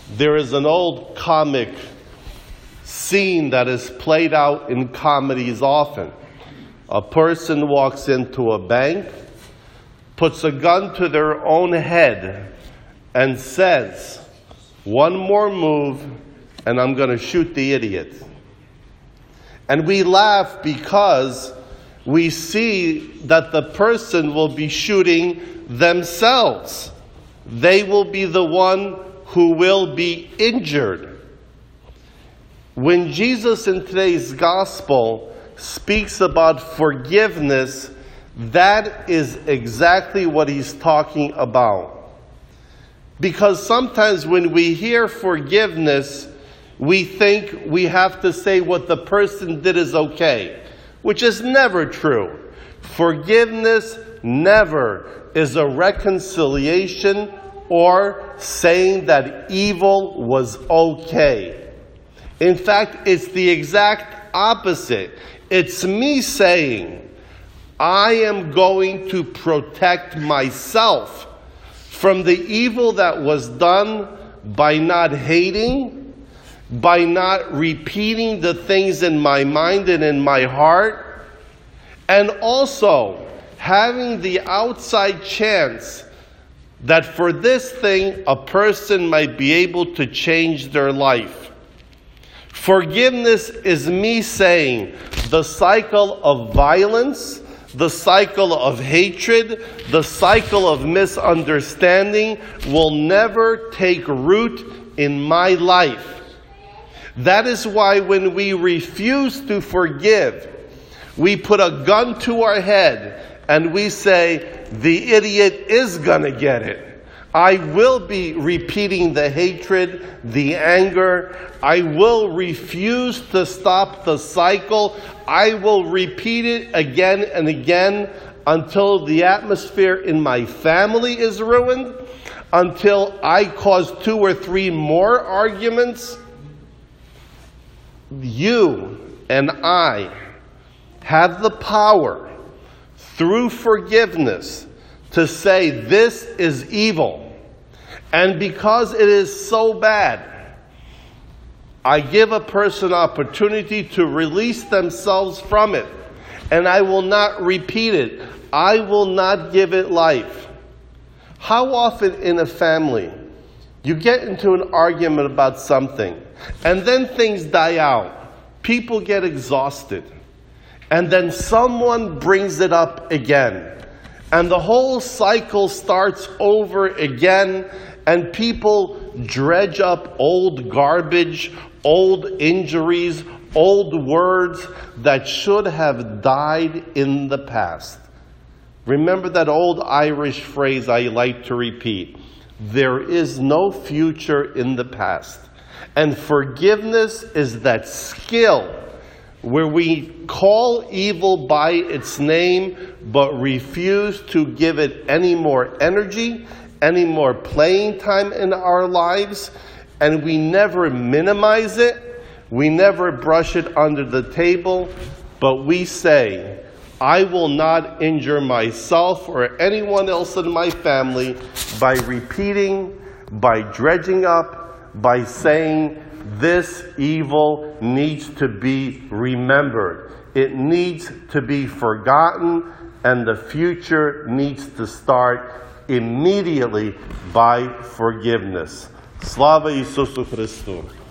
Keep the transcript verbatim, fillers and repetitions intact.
There is an old comic scene that is played out in comedies often. A person walks into a bank, puts a gun to their own head, and says, "One more move, and I'm going to shoot the idiot." And we laugh because we see that the person will be shooting themselves. They will be the one who will be injured. When Jesus in today's gospel speaks about forgiveness, that is exactly what he's talking about. Because sometimes when we hear forgiveness, we think we have to say what the person did is okay, which is never true. Forgiveness never is a reconciliation or saying that evil was okay. In fact, it's the exact opposite. It's me saying, I am going to protect myself from the evil that was done by not hating, by not repeating the things in my mind and in my heart, and also having the outside chance that for this thing a person might be able to change their life. Forgiveness is me saying the cycle of violence, the cycle of hatred, the cycle of misunderstanding will never take root in my life. That is why when we refuse to forgive, we put a gun to our head and we say, the idiot is going to get it. I will be repeating the hatred, the anger. I will refuse to stop the cycle. I will repeat it again and again until the atmosphere in my family is ruined, until I cause two or three more arguments. You and I have the power through forgiveness to say this is evil. And because it is so bad, I give a person opportunity to release themselves from it. And I will not repeat it. I will not give it life. How often in a family you get into an argument about something and then things die out. People get exhausted. And then someone brings it up again. And the whole cycle starts over again. And people dredge up old garbage, old injuries, old words that should have died in the past. Remember that old Irish phrase I like to repeat. There is no future in the past. And forgiveness is that skill where we call evil by its name, but refuse to give it any more energy, any more playing time in our lives, and we never minimize it, we never brush it under the table, but we say, I will not injure myself or anyone else in my family by repeating, by dredging up, by saying, this evil needs to be remembered. It needs to be forgotten, and the future needs to start immediately by forgiveness. Slava Isusu Christu.